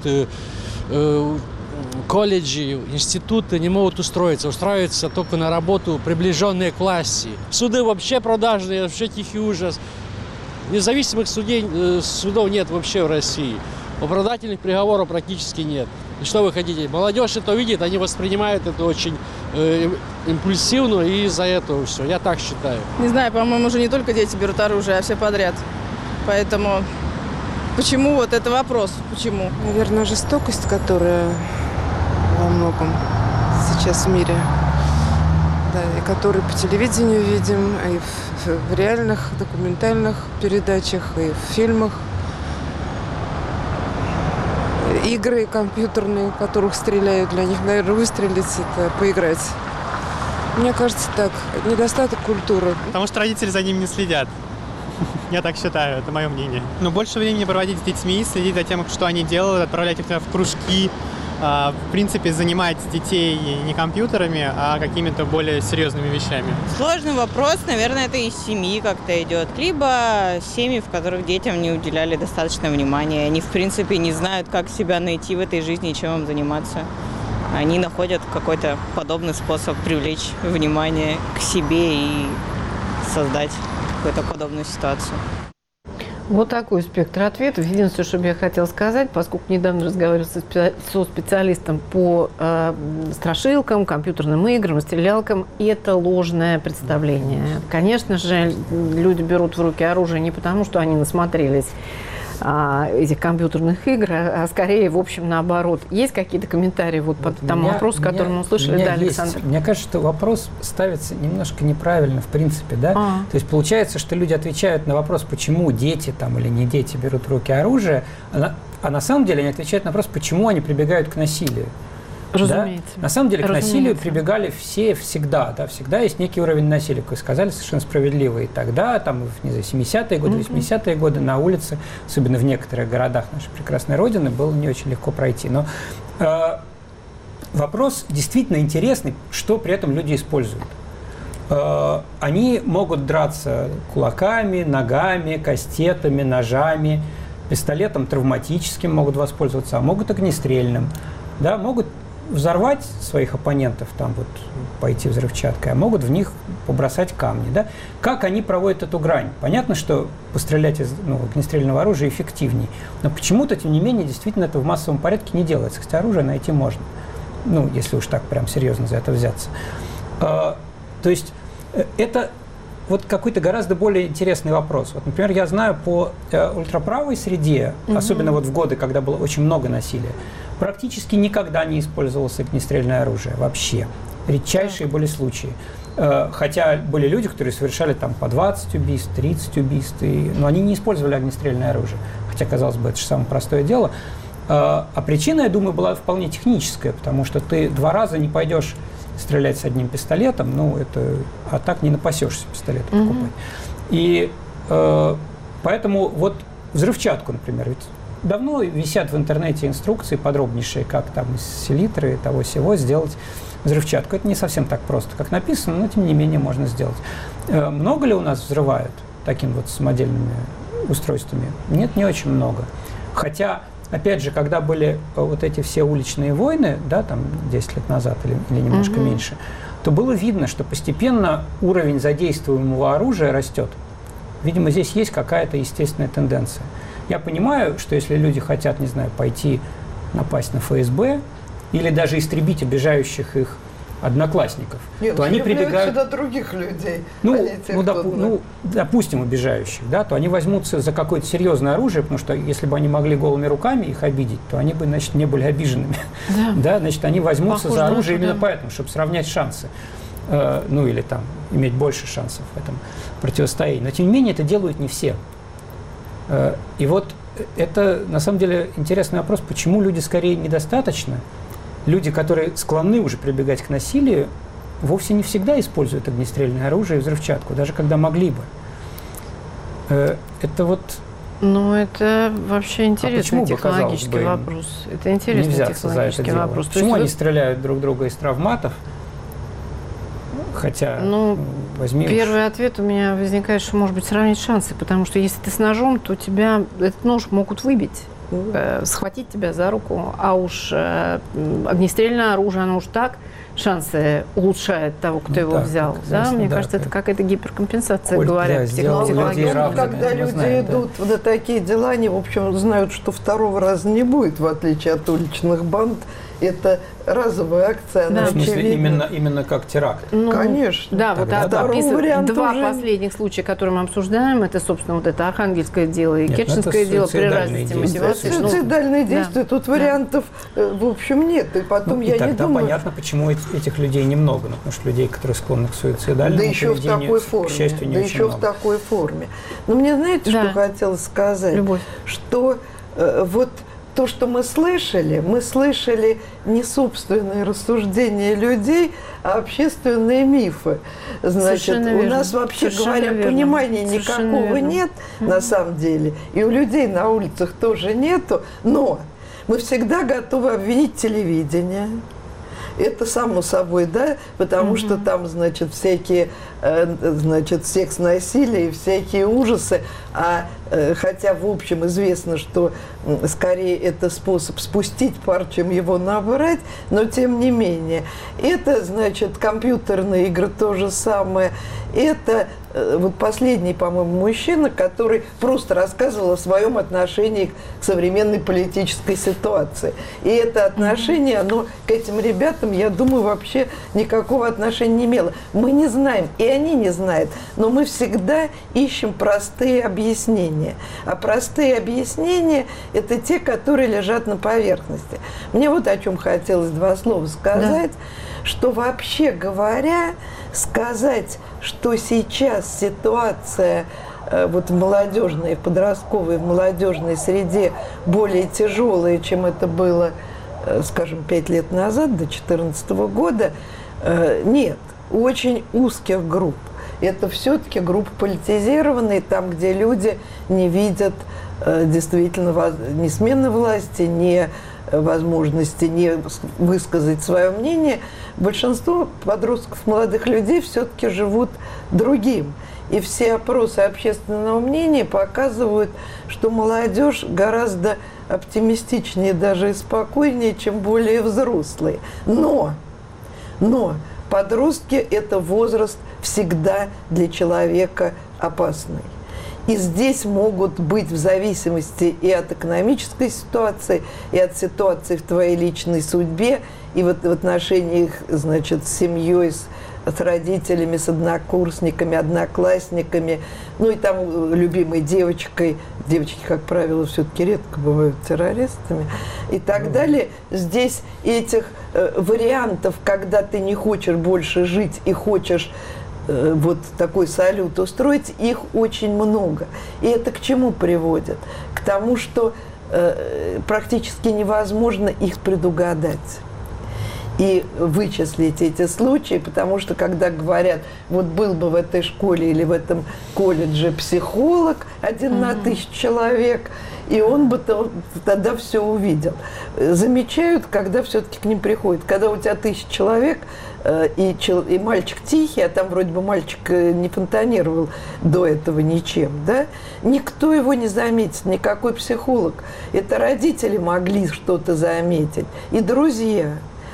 колледжи, институты, не могут устраиваются только на работу, приближенные к власти. Суды вообще продажные, вообще тихий ужас. Независимых судов нет вообще в России. Оправдательных приговоров практически нет. И что вы хотите? Молодежь это видит, они воспринимают это очень импульсивно, и из-за этого все. Я так считаю. Не знаю, по-моему, уже не только дети берут оружие, а все подряд. Поэтому почему это вопрос? Почему? Наверное, жестокость, которая во многом сейчас в мире, и которую по телевидению видим, и в реальных документальных передачах, и в фильмах. Игры компьютерные, в которых стреляют, для них, наверное, выстрелить – это поиграть. Мне кажется, так. Недостаток культуры. Потому что родители за ним не следят. Я так считаю, это мое мнение. Но больше времени проводить с детьми, следить за тем, что они делают, отправлять их в кружки. В принципе, занимать детей не компьютерами, а какими-то более серьезными вещами. Сложный вопрос, наверное, это из семьи как-то идет. Либо семьи, в которых детям не уделяли достаточно внимания. Они, в принципе, не знают, как себя найти в этой жизни и чем им заниматься. Они находят какой-то подобный способ привлечь внимание к себе и создать какую-то подобную ситуацию. Вот такой спектр ответов. Единственное, что я хотела сказать, поскольку недавно разговаривала со специалистом по страшилкам, компьютерным играм, стрелялкам, это ложное представление. Конечно же, люди берут в руки оружие не потому, что они насмотрелись этих компьютерных игр, а скорее, в общем, наоборот. Есть какие-то комментарии по тому вопросу, который мы услышали? Да, Александр. Мне кажется, что вопрос ставится немножко неправильно, в принципе, да? То есть получается, что люди отвечают на вопрос, почему дети или не дети берут в руки оружие, а на самом деле они отвечают на вопрос, почему они прибегают к насилию. Разумеется. Да? На самом деле к насилию прибегали все всегда. Да? Всегда есть некий уровень насилия, как вы сказали, совершенно справедливо. И тогда, в 70-е годы, 80-е годы на улице, особенно в некоторых городах нашей прекрасной Родины, было не очень легко пройти. Но вопрос действительно интересный, что при этом люди используют. Они могут драться кулаками, ногами, кастетами, ножами. пистолетом травматическим могут воспользоваться, а могут огнестрельным, да, могут взорвать своих оппонентов, там вот пойти взрывчаткой, а могут в них побросать камни, да. Как они проводят эту грань? Понятно, что пострелять из огнестрельного оружия эффективней, но почему-то, тем не менее, действительно это в массовом порядке не делается, хотя оружие найти можно, ну, если уж так прям серьезно за это взяться. То есть это вот какой-то гораздо более интересный вопрос. Вот, например, я знаю по ультраправой среде, особенно вот в годы, когда было очень много насилия, практически никогда не использовалось огнестрельное оружие вообще. Редчайшие были случаи. Хотя были люди, которые совершали там по 20 убийств, 30 убийств, но они не использовали огнестрельное оружие. Хотя, казалось бы, это же самое простое дело. А причина, я думаю, была вполне техническая, потому что ты 2 раза не пойдешь стрелять с одним пистолетом, ну, это, а так не напасешься пистолет покупать. И поэтому вот взрывчатку, например, ведь давно висят в интернете инструкции подробнейшие, как там из селитры и того всего сделать взрывчатку. Это не совсем так просто, как написано, но тем не менее можно сделать. Много ли у нас взрывают такими вот самодельными устройствами? Нет, не очень много. Хотя, опять же, когда были вот эти все уличные войны, да, там 10 лет назад или немножко меньше, то было видно, что постепенно уровень задействуемого оружия растет. Видимо, здесь есть какая-то естественная тенденция. Я понимаю, что если люди хотят, не знаю, пойти напасть на ФСБ или даже истребить обижающих их одноклассников, то они прибегают сюда других людей. Допустим, обижающих, да, то они возьмутся за какое-то серьезное оружие, потому что если бы они могли голыми руками их обидеть, то они бы, значит, не были обиженными. Да, значит, они возьмутся за оружие именно поэтому, чтобы сравнять шансы. Ну, или там иметь больше шансов в этом противостоянии. Но, тем не менее, это делают не все. И вот это, на самом деле, интересный вопрос, почему люди скорее недостаточно. Люди, которые склонны уже прибегать к насилию, вовсе не всегда используют огнестрельное оружие и взрывчатку, даже когда могли бы. Это вот... Ну, это вообще интересный технологический вопрос. Это интересный технологический вопрос. Почему они стреляют друг друга из травматов? Хотя, возьми... Первый ответ у меня возникает, что, может быть, сравнить шансы, потому что если ты с ножом, то тебя этот нож могут выбить, схватить тебя за руку, а уж огнестрельное оружие, оно уж так шансы улучшает того, кто его взял. Да? Мне кажется, это какая-то гиперкомпенсация, говорят психологически. Когда люди идут на такие дела, они, в общем, знают, что второго раза не будет, в отличие от уличных банд. Это разовая акция. В смысле, именно как теракт? Конечно. Да, вот описывают 2 последних случая, которые мы обсуждаем. Это, собственно, вот это Архангельское дело и Керченское дело при разности мотивации. Суицидальные действия. Тут вариантов, в общем, нет. И потом я не думаю... понятно, почему этих людей немного. Потому что людей, которые склонны к суицидальному поведению, к счастью, не очень много. Да еще в такой форме. Но мне, знаете, что хотелось сказать? Любовь. Что вот... То, что мы слышали не собственные рассуждения людей, а общественные мифы. Значит, у нас, вообще говоря, понимания никакого нет на самом деле, и у людей на улицах тоже нету, но мы всегда готовы обвинить телевидение. Это само собой, да, потому что там, значит, всякие, значит, секс-насилие и всякие ужасы, хотя, в общем, известно, что скорее это способ спустить пар, чем его набрать, но тем не менее. Это, значит, компьютерные игры то же самое. Это вот последний, по-моему, мужчина, который просто рассказывал о своем отношении к современной политической ситуации. И это отношение, оно к этим ребятам, я думаю, вообще никакого отношения не имело. Мы не знаем, и они не знают, но мы всегда ищем простые объяснения. А простые объяснения – это те, которые лежат на поверхности. Мне вот о чем хотелось 2 слова сказать, что вообще говоря, сказать, что сейчас ситуация вот в молодежной, в подростковой, в молодежной среде более тяжелая, чем это было, скажем, 5 лет назад, до 2014 года, нет, очень узких групп. Это все-таки группы политизированные, там, где люди не видят действительно ни смены власти, ни возможности не высказать свое мнение, большинство подростков, молодых людей все-таки живут другим. И все опросы общественного мнения показывают, что молодежь гораздо оптимистичнее даже и спокойнее, чем более взрослые. Но подростки – это возраст всегда для человека опасный. И здесь могут быть в зависимости и от экономической ситуации, и от ситуации в твоей личной судьбе, и вот в отношениях, значит, с семьей, с родителями, с однокурсниками, одноклассниками, ну и там любимой девочкой. Девочки, как правило, все-таки редко бывают террористами и так далее. Здесь этих вариантов, когда ты не хочешь больше жить и хочешь вот такой салют устроить, их очень много. И это к чему приводит? К тому, что практически невозможно их предугадать и вычислить эти случаи, потому что когда говорят, вот был бы в этой школе или в этом колледже психолог 1 на 1000 человек, и он бы тогда все увидел. Замечают, когда все-таки к ним приходят. Когда у тебя 1000 человек, и мальчик тихий, а там вроде бы мальчик не фонтанировал до этого ничем, да? Никто его не заметит, никакой психолог. Это родители могли что-то заметить, и друзья.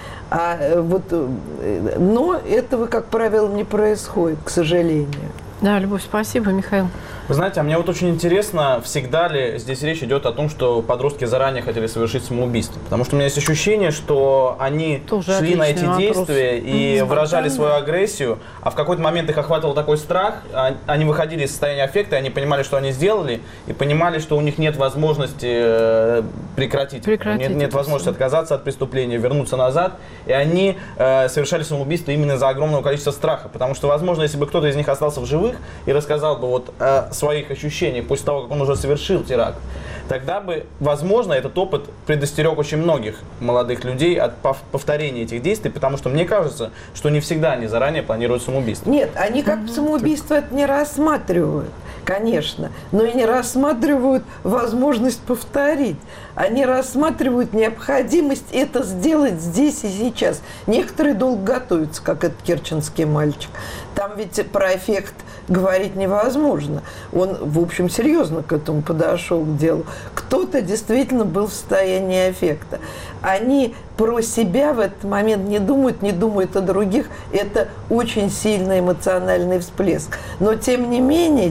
Но этого, как правило, не происходит, к сожалению. Да, Любовь, спасибо, Михаил. Вы знаете, а мне вот очень интересно, всегда ли здесь речь идет о том, что подростки заранее хотели совершить самоубийство? Потому что у меня есть ощущение, что они шли на эти действия и выражали свою агрессию, а в какой-то момент их охватывал такой страх, они выходили из состояния аффекта, они понимали, что они сделали, и понимали, что у них нет возможности прекратить нет возможности отказаться от преступления, вернуться назад, и они совершали самоубийство именно из-за огромного количества страха. Потому что, возможно, если бы кто-то из них остался в живых и рассказал бы вот о своих ощущениях после того, как он уже совершил теракт, тогда бы, возможно, этот опыт предостерег очень многих молодых людей от повторения этих действий, потому что мне кажется, что не всегда они заранее планируют самоубийство. Нет, они как самоубийство это не рассматривают, конечно, но и не рассматривают возможность повторить. Они рассматривают необходимость это сделать здесь и сейчас. Некоторые долго готовятся, как этот керченский мальчик. Там ведь про эффект говорить невозможно. Он, в общем, серьезно к этому подошел к делу. Кто-то действительно был в состоянии аффекта. Они про себя в этот момент не думают о других. Это очень сильный эмоциональный всплеск. Но тем не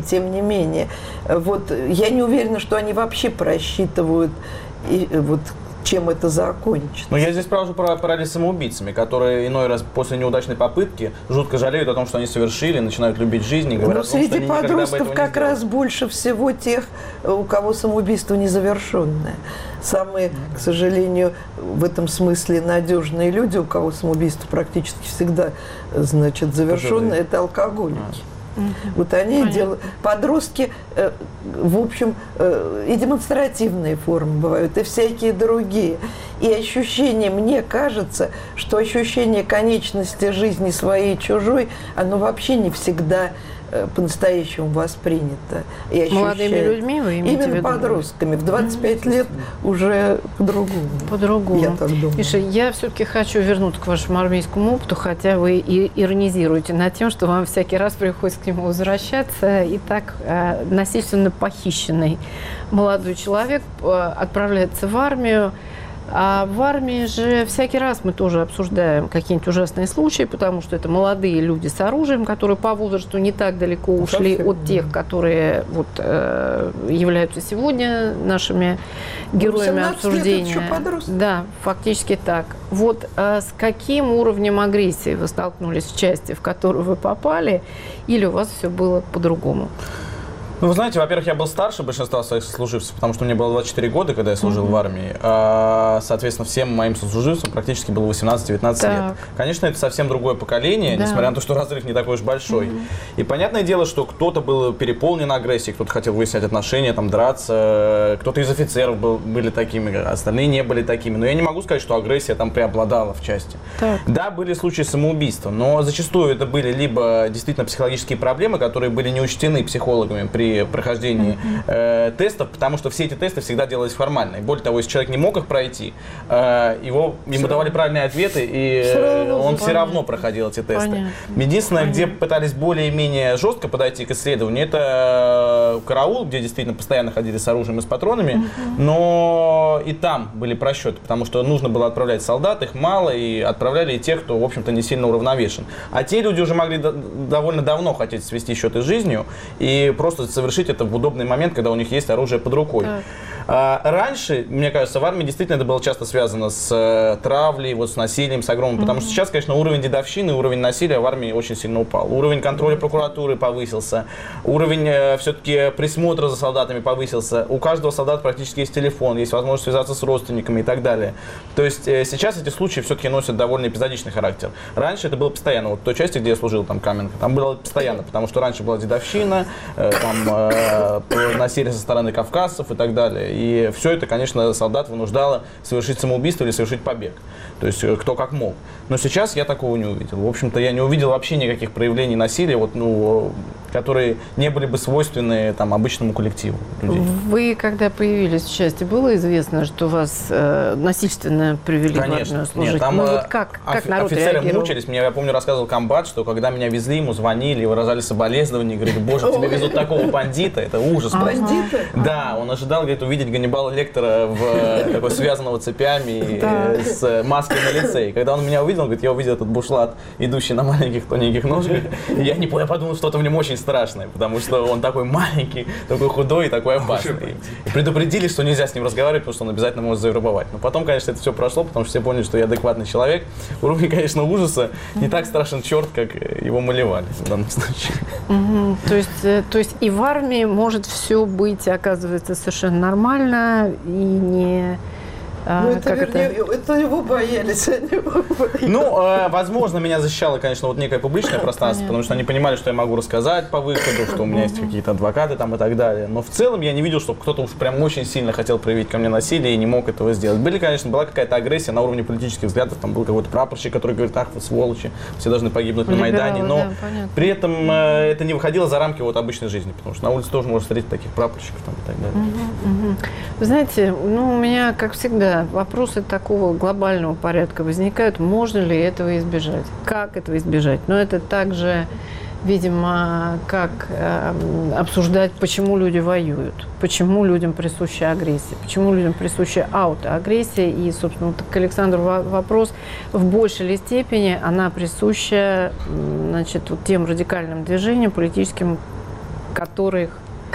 менее, вот я не уверена, что они вообще просчитывают, и вот чем это закончится. Но я здесь спрашиваю про параллель с самоубийцами, которые иной раз после неудачной попытки жутко жалеют о том, что они совершили, начинают любить жизнь и говорят, что среди подростков как раз больше всего тех, у кого самоубийство незавершенное. Самые, к сожалению, в этом смысле надежные люди, у кого самоубийство практически всегда, значит, завершенное, это алкоголики. Вот они делают. Подростки, в общем, и демонстративные формы бывают, и всякие другие. И ощущение, мне кажется, что ощущение конечности жизни своей и чужой, оно вообще не всегда по-настоящему воспринято. И молодыми людьми вы имеете в виду? Именно подростками. В 25 лет уже по-другому. По-другому. Я так думаю. Миша, я все-таки хочу вернуться к вашему армейскому опыту, хотя вы и иронизируете над тем, что вам всякий раз приходится к нему возвращаться. И так насильственно похищенный молодой человек отправляется в армию. А в армии же всякий раз мы тоже обсуждаем какие-нибудь ужасные случаи, потому что это молодые люди с оружием, которые по возрасту не так далеко ушли от тех, которые вот, являются сегодня нашими героями обсуждения. Да, фактически так. Вот с каким уровнем агрессии вы столкнулись в части, в которую вы попали, или у вас все было по-другому? Ну, вы знаете, во-первых, я был старше большинства своих сослуживцев, потому что мне было 24 года, когда я служил в армии. Соответственно, всем моим сослуживцам практически было 18-19 лет. Конечно, это совсем другое поколение, несмотря на то, что разрыв не такой уж большой. И понятное дело, что кто-то был переполнен агрессией, кто-то хотел выяснять отношения, там, драться, кто-то из офицеров были такими, остальные не были такими. Но я не могу сказать, что агрессия там преобладала в части. Да, были случаи самоубийства, но зачастую это были либо действительно психологические проблемы, которые были не учтены психологами при при прохождении тестов, потому что все эти тесты всегда делались формально. И более того, если человек не мог их пройти, ему давали правильные ответы, и он все равно проходил эти тесты. Единственное, где пытались более-менее жестко подойти к исследованию, это караул, где действительно постоянно ходили с оружием и с патронами, но и там были просчеты, потому что нужно было отправлять солдат, их мало, и отправляли и тех, кто, в общем-то, не сильно уравновешен. А те люди уже могли довольно давно хотеть свести счеты с жизнью и просто совершить это в удобный момент, когда у них есть оружие под рукой. Раньше, мне кажется, в армии действительно это было часто связано с травлей, вот с насилием, с огромным, потому что сейчас, конечно, уровень дедовщины, уровень насилия в армии очень сильно упал. Уровень контроля прокуратуры повысился, уровень все-таки присмотра за солдатами повысился. У каждого солдата практически есть телефон, есть возможность связаться с родственниками и так далее. То есть сейчас эти случаи все-таки носят довольно эпизодичный характер. Раньше это было постоянно. Вот в той части, где я служил, там Каменка, там было постоянно, потому что раньше была дедовщина, там насилие со стороны кавказцев и так далее. И все это, конечно, солдат вынуждало совершить самоубийство или совершить побег. То есть кто как мог. Но сейчас я такого не увидел. В общем-то, я не увидел вообще никаких проявлений насилия, вот, ну, которые не были бы свойственны там, обычному коллективу людей. Вы, когда появились в части, было известно, что вас насильственно привели в армию служить? Нет, там ну, вот как народ офицеры реагировал? мучились. Я помню, рассказывал комбат, что когда меня везли, ему звонили, выражали соболезнования, говорили: боже, тебе везут такого бандита, это ужас. Бандита? Да, он ожидал, говорит, увидеть Ганнибала Лектора такой связанного цепями с маской на лице. И когда он меня увидел, он говорит: я увидел этот бушлат, идущий на маленьких тоненьких ножках. Я подумал, что-то в нем очень страшное, потому что он такой маленький, такой худой и такой опасный. И предупредили, что нельзя с ним разговаривать, потому что он обязательно может завербовать. Но потом, конечно, это все прошло, потому что все поняли, что я адекватный человек. Уровень, конечно, ужаса не так страшен черт, как его малевали в данном случае. То есть и в армии может все быть, оказывается, совершенно нормально и не... это его боялись, а не его боялись. Ну, возможно, меня защищало, конечно, вот некое публичное пространство, потому что они понимали, что я могу рассказать по выходу, что у меня есть какие-то адвокаты там и так далее. Но в целом я не видел, что кто-то уж прям очень сильно хотел проявить ко мне насилие и не мог этого сделать. Была какая-то агрессия на уровне политических взглядов, там был какой-то прапорщик, который говорит: ах, вы сволочи, все должны погибнуть на Майдане. Но при этом это не выходило за рамки вот обычной жизни, потому что на улице тоже можно встретить таких прапорщиков там и так далее. Вы знаете, у меня, как всегда, вопросы такого глобального порядка возникают. Можно ли этого избежать? Как этого избежать? Но это также, видимо, как обсуждать, почему люди воюют, почему людям присуща агрессия, почему людям присуща аутоагрессия. И, собственно, вот к Александру вопрос. В большей ли степени она присуща, значит, вот тем радикальным движениям политическим, которые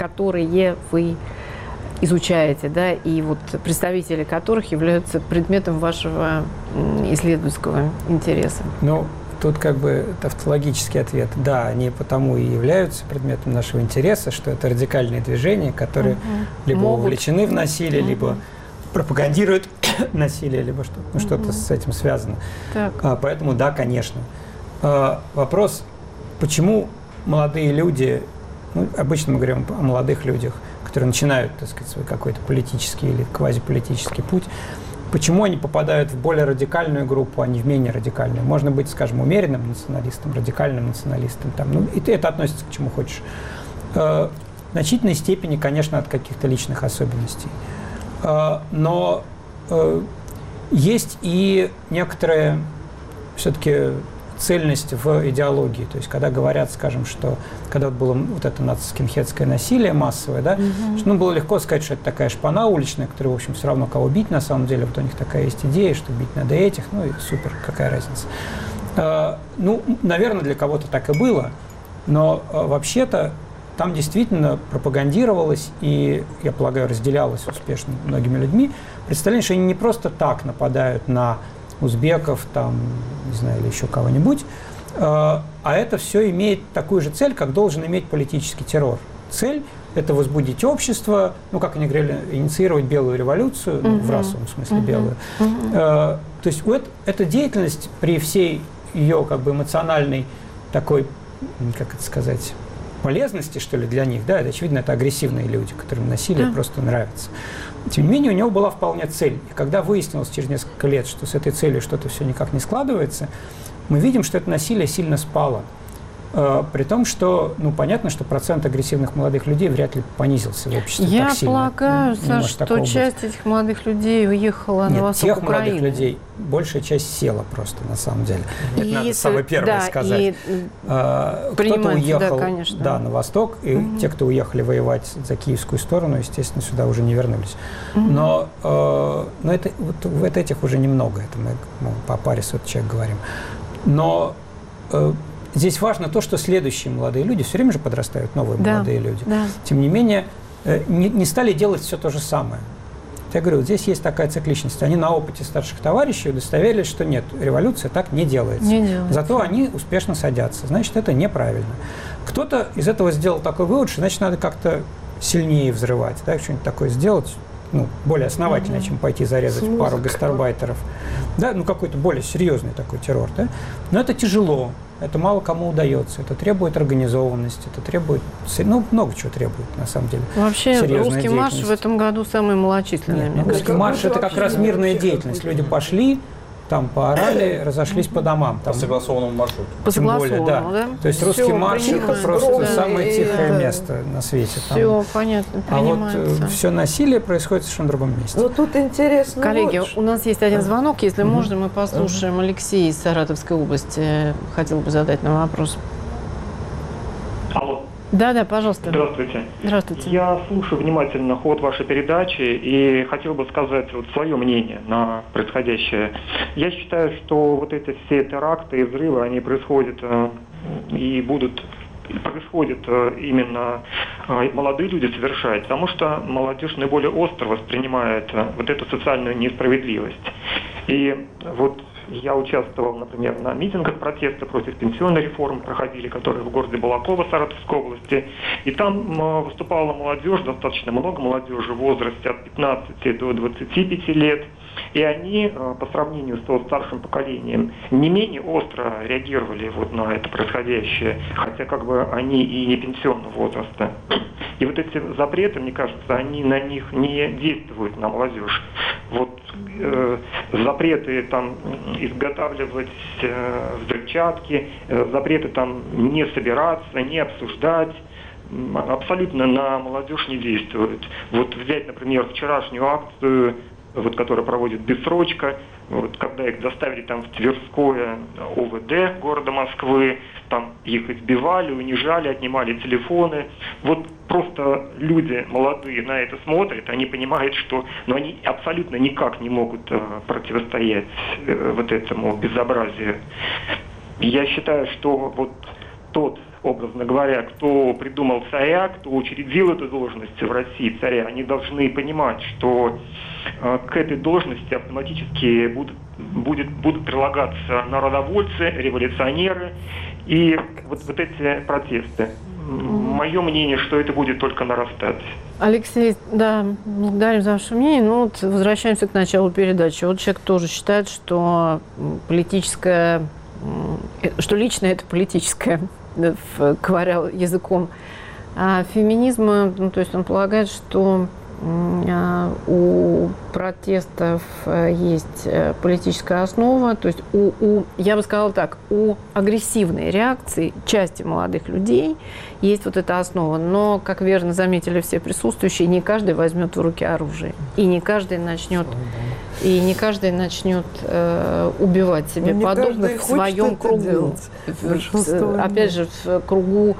вы изучаете, да, и вот представители которых являются предметом вашего исследовательского интереса? Ну, тут как бы тавтологический ответ. Да, они потому и являются предметом нашего интереса, что это радикальные движения, которые либо вовлечены в насилие, либо пропагандируют насилие, либо что-то с этим связано. Поэтому да, конечно. Вопрос, почему молодые люди, обычно мы говорим о молодых людях, которые начинают, так сказать, свой какой-то политический или квазиполитический путь, почему они попадают в более радикальную группу, а не в менее радикальную? Можно быть, скажем, умеренным националистом, радикальным националистом, и это относится к чему хочешь. В значительной степени, конечно, от каких-то личных особенностей. Но есть и некоторая все-таки цельность в идеологии. То есть, когда говорят, скажем, что когда было вот это скинхедское насилие массовое, да, что, было легко сказать, что это такая шпана уличная, которая, в общем, все равно кого бить на самом деле. Вот у них такая есть идея, что бить надо этих, и супер, какая разница. Наверное, для кого-то так и было, но вообще-то там действительно пропагандировалось и, я полагаю, разделялось успешно многими людьми представление, что они не просто так нападают на узбеков, там, не знаю, или еще кого-нибудь, а это все имеет такую же цель, как должен иметь политический террор. Цель – это возбудить общество, как они говорили, инициировать белую революцию, в расовом смысле белую. То есть эта деятельность при всей ее как бы эмоциональной такой, как это сказать, полезности, что ли, для них, да, это, очевидно, это агрессивные люди, которым насилие просто нравится. Тем не менее, у него была вполне цель. И когда выяснилось через несколько лет, что с этой целью что-то все никак не складывается, мы видим, что это насилие сильно спало. При том, что, понятно, что процент агрессивных молодых людей вряд ли понизился в обществе Я так сильно. полагаю, Саша, что часть этих молодых людей уехала на восток тех Украины. Молодых людей большая часть села просто, на самом деле. Это надо самое первое сказать. Кто-то уехал на восток, и те, кто уехали воевать за киевскую сторону, естественно, сюда уже не вернулись. Но это, вот этих уже немного, это мы по паре сот человек говорим. Но здесь важно то, что следующие молодые люди, все время же подрастают новые молодые люди. Тем не менее, не стали делать все то же самое. Я говорю, здесь есть такая цикличность. Они на опыте старших товарищей удостоверились, что нет, революция так не делается. Зато они успешно садятся. Значит, это неправильно. Кто-то из этого сделал такой вывод, что, значит, надо как-то сильнее взрывать, что-нибудь такое сделать, более основательно, чем пойти зарезать пару гастарбайтеров. Да, какой-то более серьезный такой террор. Да? Но это тяжело, это мало кому удается, это требует организованности, это требует, много чего требует, на самом деле. Вообще, русский марш в этом году самый малочисленный. Русский марш – это как раз мирная деятельность. Люди пошли, там поорали, разошлись по домам. По согласованному маршруту. По согласованному, да. То есть русский марш – это просто самое тихое место на свете. Все понятно, принимается. А вот все насилие происходит в совершенно другом месте. Ну, тут интересно. Коллеги, у нас есть один звонок. Если можно, мы послушаем Алексея из Саратовской области. Хотел бы задать нам вопрос. Алло. Да, пожалуйста. Здравствуйте. Здравствуйте. Я слушаю внимательно ход вашей передачи и хотел бы сказать свое мнение на происходящее. Я считаю, что вот эти все теракты и взрывы, они происходят и происходят именно молодые люди совершают, потому что молодежь наиболее остро воспринимает вот эту социальную несправедливость. И вот я участвовал, например, на митингах протеста против пенсионной реформы, проходили, которые в городе Балаково, Саратовской области. И там выступала молодежь, достаточно много молодежи в возрасте от 15 до 25 лет. И они, по сравнению с старшим поколением, не менее остро реагировали вот на это происходящее, хотя они и не пенсионного возраста. И вот эти запреты, мне кажется, они на них не действуют, на молодежь. Вот запреты там изготавливать взрывчатки, запреты там не собираться, не обсуждать, абсолютно на молодежь не действуют. Вот взять, например, вчерашнюю акцию, которая проводит «Бессрочка», когда их доставили там в Тверское ОВД города Москвы, там их избивали, унижали, отнимали телефоны. Вот просто люди молодые на это смотрят, они понимают, что они абсолютно никак не могут противостоять вот этому безобразию. Я считаю, что вот тот, образно говоря, кто придумал царя, кто учредил эту должность в России, царя, они должны понимать, что к этой должности автоматически будут прилагаться народовольцы, революционеры и вот эти протесты. Мое мнение, что это будет только нарастать. Алексей, да, благодарим за ваше мнение. Возвращаемся к началу передачи. Вот человек тоже считает, что что личное – это политическое, говоря языком феминизма. То есть он полагает, что у протестов есть политическая основа, то есть я бы сказала так, у агрессивной реакции части молодых людей есть вот эта основа, но, как верно заметили все присутствующие, не каждый возьмет в руки оружие, и не каждый начнет убивать себе подобных в своем кругу. Опять же, в кругу,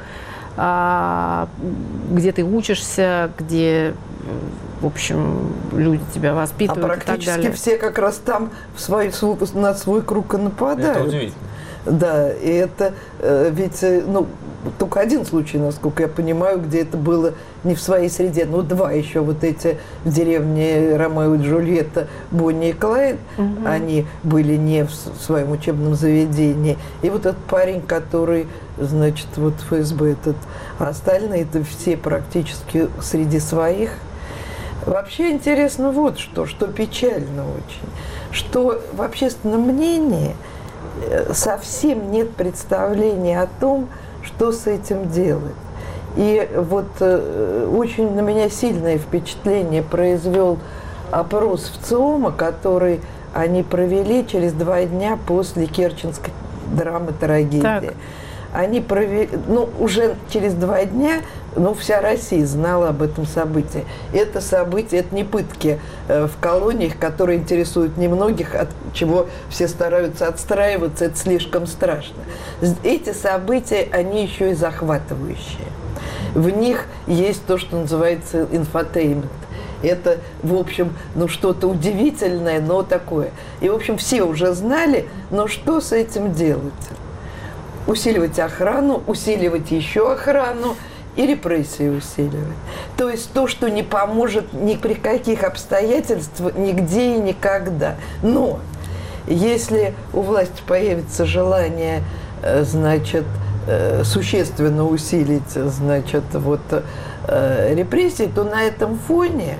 где ты учишься, где, в общем, люди тебя воспитывают и так далее. Практически все как раз там на свой круг и нападают. Это удивительно. Да, и это ведь, только один случай, насколько я понимаю, где это было не в своей среде, два еще вот эти в деревне Ромео и Джульетта, Бонни и Клайд, они были не в своем учебном заведении. И вот этот парень, который, значит, вот ФСБ а остальные это все практически среди своих. Вообще интересно вот что печально очень, что в общественном мнении совсем нет представления о том, что с этим делать. И вот очень на меня сильное впечатление произвел опрос ВЦИОМа, который они провели через 2 дня после керченской драмы «Трагедия». они провели, уже через 2 дня, вся Россия знала об этом событии. Это событие, это не пытки в колониях, которые интересуют немногих, от чего все стараются отстраиваться, это слишком страшно. Эти события, они еще и захватывающие. В них есть то, что называется инфотеймент. Это, в общем, что-то удивительное, но такое. И, в общем, все уже знали, но что с этим делать? Усиливать охрану, усиливать еще охрану и репрессии усиливать. То есть то, что не поможет ни при каких обстоятельствах, нигде и никогда. Но если у власти появится желание, существенно усилить, репрессии, то на этом фоне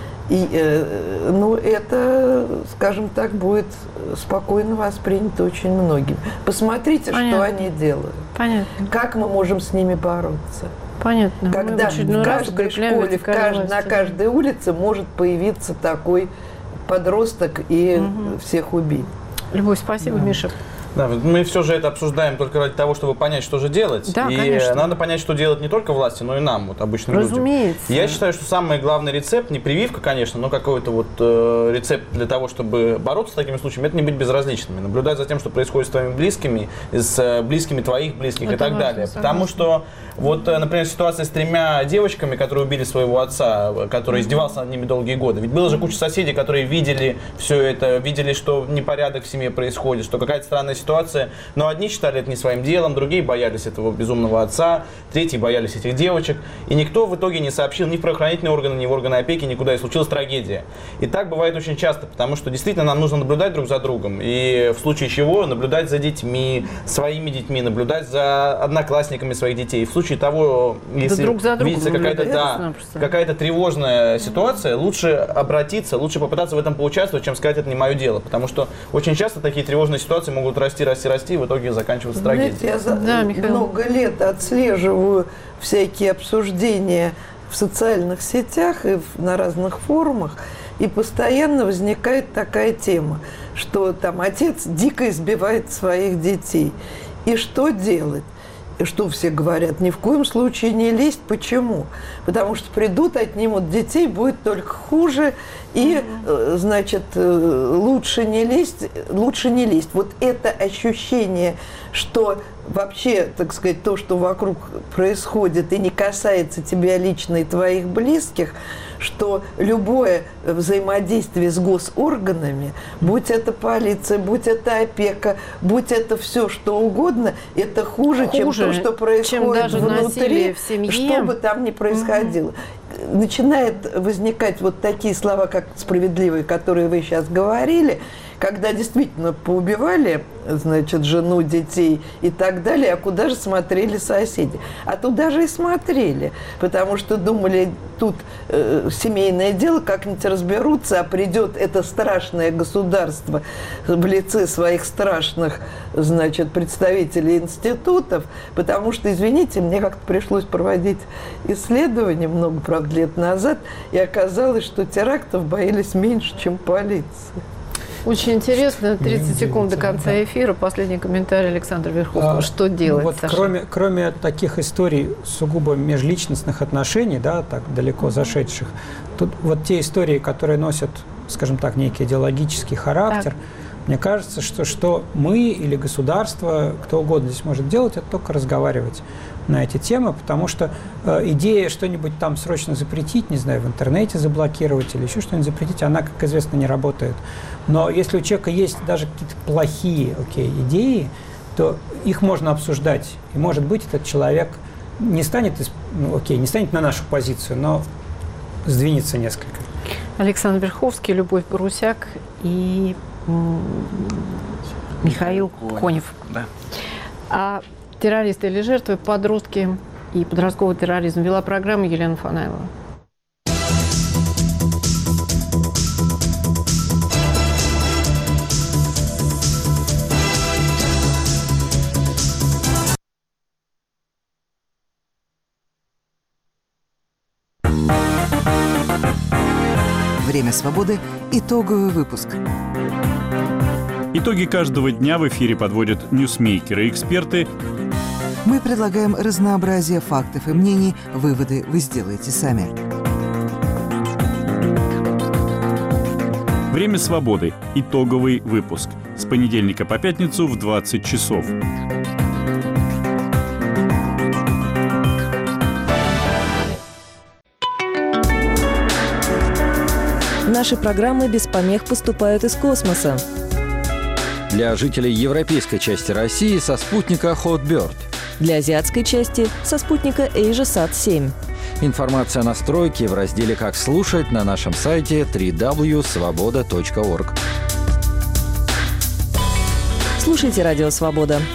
это, скажем так, будет спокойно воспринято очень многими. Посмотрите, что они делают. Понятно. Как мы можем с ними бороться. Понятно. Когда в каждой школе, на каждой улице может появиться такой подросток и всех убить. Любовь, спасибо, Миша. Да, мы все же это обсуждаем только ради того, чтобы понять, что же делать. Да, и конечно. Надо понять, что делать не только власти, но и нам, обычным людям. Разумеется. Я считаю, что самый главный рецепт, не прививка, конечно, но какой-то рецепт для того, чтобы бороться с такими случаями, это не быть безразличными. Наблюдать за тем, что происходит с твоими близкими, с близкими твоих близких и так далее. Потому что, например, ситуация с 3 девочками, которые убили своего отца, который издевался над ними долгие годы. Ведь было же куча соседей, которые видели все это, видели, что непорядок в семье происходит, что какая-то странная ситуация, но одни считали это не своим делом, другие боялись этого безумного отца, третьи боялись этих девочек, и никто в итоге не сообщил ни в правоохранительные органы, ни в органы опеки, никуда, и случилась трагедия. И так бывает очень часто, потому что действительно нам нужно наблюдать друг за другом, и в случае чего наблюдать за детьми, своими детьми, наблюдать за одноклассниками своих детей. В случае того, если видится какая-то тревожная ситуация, лучше обратиться, лучше попытаться в этом поучаствовать, чем сказать, это не мое дело, потому что очень часто такие тревожные ситуации могут расти, и в итоге заканчиваться трагедией. Я много лет отслеживаю всякие обсуждения в социальных сетях и на разных форумах, и постоянно возникает такая тема, что там отец дико избивает своих детей. И что делать? Что все говорят? Ни в коем случае не лезть. Почему? Потому что придут, отнимут детей, будет только хуже. И, лучше не лезть. Вот это ощущение, что вообще, так сказать, то, что вокруг происходит и не касается тебя лично и твоих близких, что любое взаимодействие с госорганами, будь это полиция, будь это опека, будь это все что угодно, это хуже, чем то, что происходит внутри, в семье. Что бы там ни происходило. Начинают возникать вот такие слова, как справедливые, которые вы сейчас говорили, когда действительно поубивали, жену, детей и так далее, а куда же смотрели соседи? А туда же и смотрели, потому что думали, тут семейное дело, как-нибудь разберутся, а придет это страшное государство в лице своих страшных, представителей институтов, потому что, извините, мне как-то пришлось проводить исследование много, правда, лет назад, и оказалось, что терактов боялись меньше, чем полиция. Очень интересно. 30 секунд до конца эфира. Последний комментарий Александра Верховского. Что делать, Саша? Кроме таких историй сугубо межличностных отношений, так далеко зашедших, тут вот те истории, которые носят, скажем так, некий идеологический характер, мне кажется, что мы или государство, кто угодно здесь может делать, это только разговаривать на эти темы, потому что идея что-нибудь там срочно запретить, не знаю, в интернете заблокировать или еще что-нибудь запретить, она, как известно, не работает. Но если у человека есть даже какие-то плохие идеи, то их можно обсуждать. И, может быть, этот человек не станет на нашу позицию, но сдвинется несколько. Александр Верховский, Любовь Парусяк и Михаил Конев. Да. А террористы или жертвы, подростки и подростковый терроризм вела программу Елена Фанаилова. Время свободы. Итоговый выпуск. Итоги каждого дня в эфире подводят ньюсмейкеры и эксперты. Мы предлагаем разнообразие фактов и мнений, выводы вы сделаете сами. «Время свободы». Итоговый выпуск. С понедельника по пятницу в 20 часов. Наши программы без помех поступают из космоса. Для жителей европейской части России со спутника Hotbird. Для азиатской части со спутника AsiaSat-7. Информация о настройке в разделе «Как слушать» на нашем сайте www.svoboda.org. Слушайте «Радио Свобода».